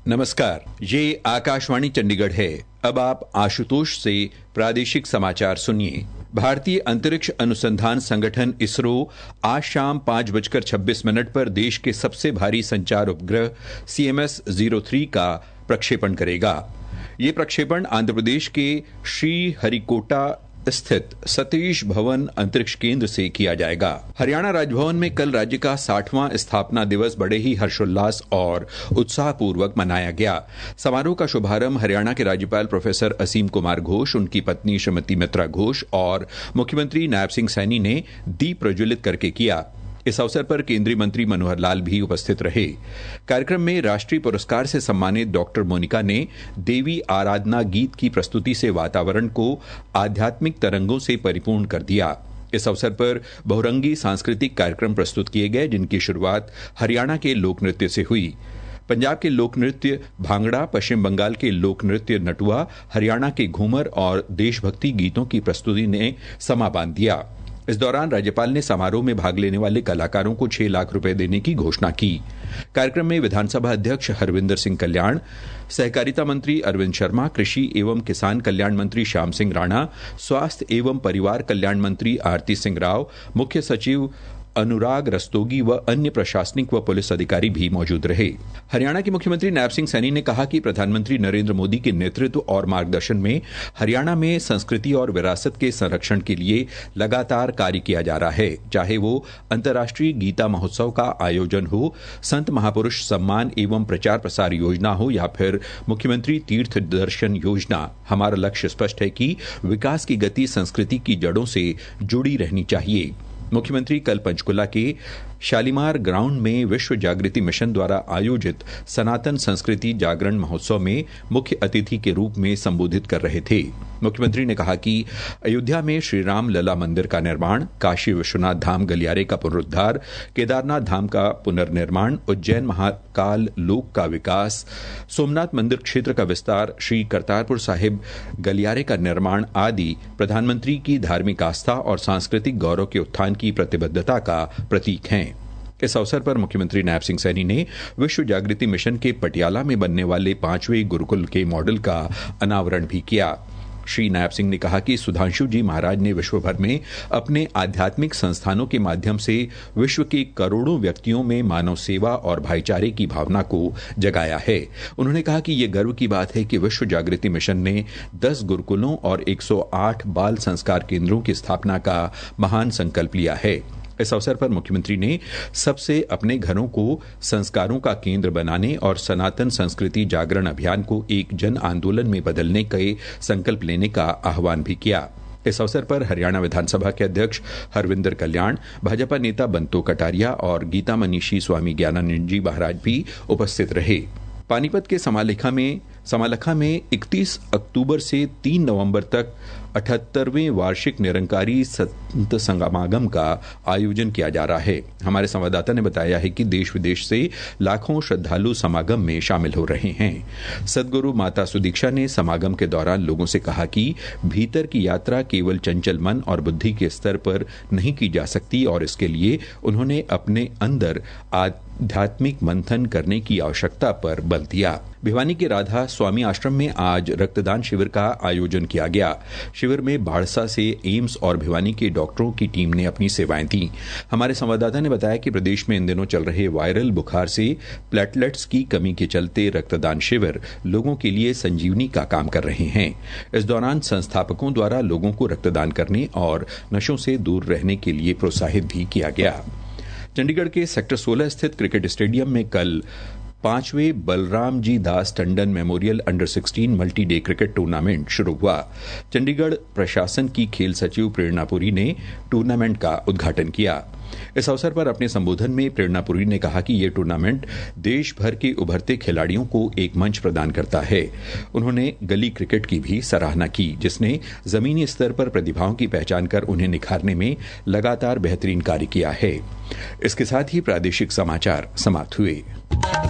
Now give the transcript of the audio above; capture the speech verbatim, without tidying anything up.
नमस्कार, ये आकाशवाणी चंडीगढ़ है। अब आप आशुतोष से प्रादेशिक समाचार सुनिए। भारतीय अंतरिक्ष अनुसंधान संगठन इसरो आज शाम पांच बजकर छब्बीस मिनट पर देश के सबसे भारी संचार उपग्रह C M S zero three का प्रक्षेपण करेगा। ये प्रक्षेपण आंध्र प्रदेश के श्रीहरिकोटा स्थित सतीश धवन अंतरिक्ष केंद्र से किया जाएगा। हरियाणा राजभवन में कल राज्य का साठवां स्थापना दिवस बड़े ही हर्षोल्लास और उत्साहपूर्वक मनाया गया। समारोह का शुभारंभ हरियाणा के राज्यपाल प्रोफेसर असीम कुमार घोष, उनकी पत्नी श्रीमती मित्रा घोष और मुख्यमंत्री नायब सिंह सैनी ने दीप प्रज्वलित करके किया। इस अवसर पर केंद्रीय मंत्री मनोहर लाल भी उपस्थित रहे। कार्यक्रम में राष्ट्रीय पुरस्कार से सम्मानित डॉक्टर मोनिका ने देवी आराधना गीत की प्रस्तुति से वातावरण को आध्यात्मिक तरंगों से परिपूर्ण कर दिया। इस अवसर पर बहुरंगी सांस्कृतिक कार्यक्रम प्रस्तुत किए गए, जिनकी शुरुआत हरियाणा के लोक नृत्य से हुई। पंजाब के लोक नृत्य भांगड़ा, पश्चिम बंगाल के लोक नृत्य नटुआ, हरियाणा के घूमर और देशभक्ति गीतों की प्रस्तुति ने समा बांध दिया। इस दौरान राज्यपाल ने समारोह में भाग लेने वाले कलाकारों को छह लाख रुपए देने की घोषणा की। कार्यक्रम में विधानसभा अध्यक्ष हरविंदर सिंह कल्याण, सहकारिता मंत्री अरविंद शर्मा, कृषि एवं किसान कल्याण मंत्री श्याम सिंह राणा, स्वास्थ्य एवं परिवार कल्याण मंत्री आरती सिंह राव, मुख्य सचिव अनुराग रस्तोगी व अन्य प्रशासनिक व पुलिस अधिकारी भी मौजूद रहे। हरियाणा के मुख्यमंत्री नायब सिंह सैनी ने कहा कि प्रधानमंत्री नरेंद्र मोदी के नेतृत्व और मार्गदर्शन में हरियाणा में संस्कृति और विरासत के संरक्षण के लिए लगातार कार्य किया जा रहा है। चाहे वो अंतर्राष्ट्रीय गीता महोत्सव का आयोजन हो, संत महापुरुष सम्मान एवं प्रचार प्रसार योजना हो या फिर मुख्यमंत्री तीर्थ दर्शन योजना, हमारा लक्ष्य स्पष्ट है कि विकास की गति संस्कृति की जड़ों से जुड़ी रहनी चाहिए। मुख्यमंत्री कल पंचकुला के शालीमार ग्राउंड में विश्व जागृति मिशन द्वारा आयोजित सनातन संस्कृति जागरण महोत्सव में मुख्य अतिथि के रूप में संबोधित कर रहे थे। मुख्यमंत्री ने कहा कि अयोध्या में श्री राम लला मंदिर का निर्माण, काशी विश्वनाथ धाम गलियारे का पुनरुद्धार, केदारनाथ धाम का पुनर्निर्माण, उज्जैन महाकाल लोक का विकास, सोमनाथ मंदिर क्षेत्र का विस्तार, श्री करतारपुर साहिब गलियारे का निर्माण आदि प्रधानमंत्री की धार्मिक आस्था और सांस्कृतिक गौरव के उत्थान की प्रतिबद्धता का प्रतीक हैं। इस अवसर पर मुख्यमंत्री नायब सिंह सैनी ने विश्व जागृति मिशन के पटियाला में बनने वाले पांचवें गुरुकुल के मॉडल का अनावरण भी किया। श्री नायब सिंह ने कहा कि सुधांशु जी महाराज ने विश्व भर में अपने आध्यात्मिक संस्थानों के माध्यम से विश्व के करोड़ों व्यक्तियों में मानव सेवा और भाईचारे की भावना को जगाया है। उन्होंने कहा कि ये गर्व की बात है कि विश्व जागृति मिशन ने दस गुरुकुलों और एक सौ आठ बाल संस्कार केंद्रों की स्थापना का महान संकल्प लिया है। इस अवसर पर मुख्यमंत्री ने सबसे अपने घरों को संस्कारों का केंद्र बनाने और सनातन संस्कृति जागरण अभियान को एक जन आंदोलन में बदलने के संकल्प लेने का आह्वान भी किया। इस अवसर पर हरियाणा विधानसभा के अध्यक्ष हरविंदर कल्याण, भाजपा नेता बंतो कटारिया और गीता मनीषी स्वामी ज्ञानानंद जी महाराज भी उपस्थित रहे। पानीपत के समालेखा में समालखा में इकतीस अक्टूबर से तीन नवंबर तक अठहत्तरवें वार्षिक निरंकारी संत समागम का आयोजन किया जा रहा है। हमारे संवाददाता ने बताया है कि देश विदेश से लाखों श्रद्धालु समागम में शामिल हो रहे हैं। सदगुरु माता सुदीक्षा ने समागम के दौरान लोगों से कहा कि भीतर की यात्रा केवल चंचल मन और बुद्धि के स्तर पर नहीं की जा सकती और इसके लिए उन्होंने अपने अंदर आध्यात्मिक मंथन करने की आवश्यकता पर बल दिया। भिवानी के राधा स्वामी आश्रम में आज रक्तदान शिविर का आयोजन किया गया। शिविर में बाढ़सा से एम्स और भिवानी के डॉक्टरों की टीम ने अपनी सेवाएं दी। हमारे संवाददाता ने बताया कि प्रदेश में इन दिनों चल रहे वायरल बुखार से प्लेटलेट्स की कमी के चलते रक्तदान शिविर लोगों के लिए संजीवनी का काम कर रहे हैं। इस दौरान संस्थापकों द्वारा लोगों को रक्तदान करने और नशों से दूर रहने के लिए प्रोत्साहित भी किया गया। चंडीगढ़ के सेक्टर सोलह स्थित क्रिकेट स्टेडियम में कल पांचवें बलराम जी दास टंडन मेमोरियल अंडर सोलह मल्टी डे क्रिकेट टूर्नामेंट शुरू हुआ। चंडीगढ़ प्रशासन की खेल सचिव प्रेरणापुरी ने टूर्नामेंट का उद्घाटन किया। इस अवसर पर अपने संबोधन में प्रेरणापुरी ने कहा कि ये टूर्नामेंट देश भर के उभरते खिलाड़ियों को एक मंच प्रदान करता है। उन्होंने गली क्रिकेट की भी सराहना की, जिसने जमीनी स्तर पर प्रतिभाओं की पहचान कर उन्हें निखारने में लगातार बेहतरीन कार्य किया है। इसके साथ ही प्रादेशिक समाचार समाप्त हुए।